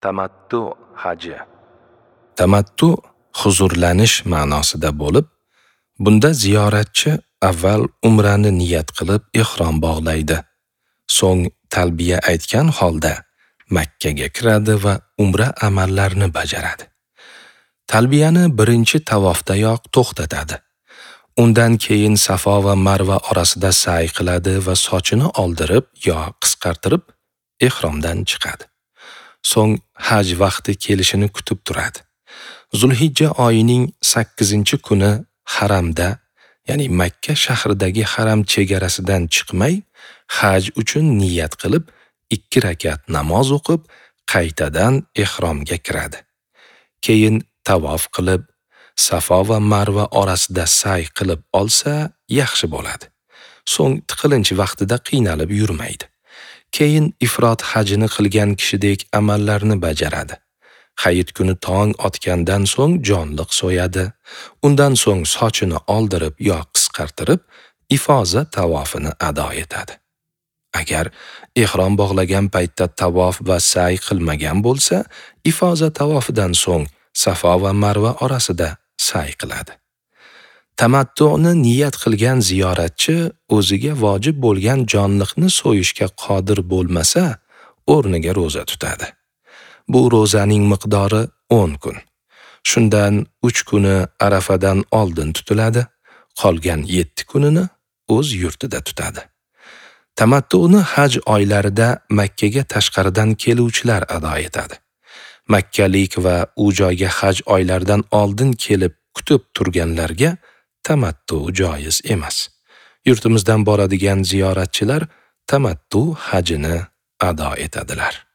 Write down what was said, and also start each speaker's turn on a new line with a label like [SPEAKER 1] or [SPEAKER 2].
[SPEAKER 1] Tamattu haji.
[SPEAKER 2] Tamattu huzurlanish ma'nosida bo'lib, bunda ziyoratchi avval umrani niyat qilib ihrom bog'laydi. So'ng talbiya aytgan holda Makkaga kiradi va umra amallarini bajaradi. Talbiyani birinchi tavofdayoq to'xtatadi. Undan keyin Safo va Marva orasida sa'y qiladi va sochini oldirib yo qisqartirib ihromdan chiqadi. So'ng haj vaqti kelishini kutib turadi. Zulhijja oyining 8-kuni haramda, ya'ni Makka shahridagi haram chegarasidan chiqmay, haj uchun niyat qilib, 2 rakat namoz o'qib, qaytadan ihromga kiradi. Keyin tavof qilib, Safo va Marva orasida sa'y qilib olsa yaxshi bo'ladi. So'ng tiqilinch vaqtida qiynalib yurmaydi. Keyin ifrot hajini qilgan kishidek amallarni bajaradi. Hayit kuni tong otgandan so'ng jonliq so'yadi. Undan so'ng sochini oldirib yo qisqartirib, ifoza tavofini ado etadi. Agar ihrom bog'lagan paytda tavof va sa'y qilmagan bo'lsa, ifoza tavofidan so'ng Safo va Marva orasida sa'y qiladi. Tamattu'ni niyat qilgan ziyoratchi o'ziga vojib bo'lgan jonliqni so'yishga qodir bo'lmasa, o'rniga roza tutadi. Bu rozaning miqdori 10 kun. Shundan 3 kuni Arafadan oldin tutiladi, qolgan 7 kunini o'z yurtida tutadi. Tamattu'ni haj oylarida Makkaga tashqaridan keluvchilar ado etadi. Makkalik va u joyga haj oylaridan oldin kelib kutib turganlarga tamattu joiz emas. Yurtimizdan boradigan ziyoratchilar tamattu hajini ado etadilar.